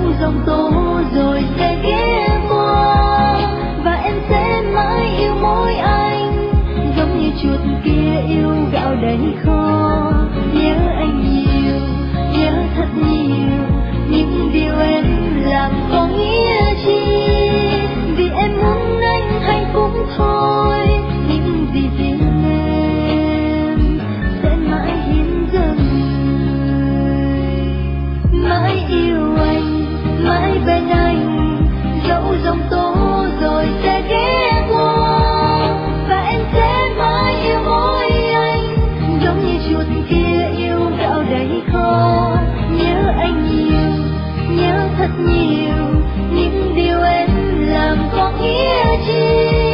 dòng tố rồi sẽ ghé qua, và em sẽ mãi yêu mỗi anh, giống như chuột kia yêu gạo đầy kho. Nhớ anh nhiều, nhớ thật nhiều, những điều em làm có nghĩa chi, vì em muốn anh hạnh phúc thôi. Những gì riêng em sẽ mãi hiến dâng, mãi yêu anh, mãi bên anh, dẫu dòng tố rồi sẽ ghé qua, và em sẽ mãi yêu mỗi anh, giống như chuột kia yêu gạo đầy kho. Nhớ anh nhiều, nhớ thật nhiều, những điều em làm có nghĩa chi.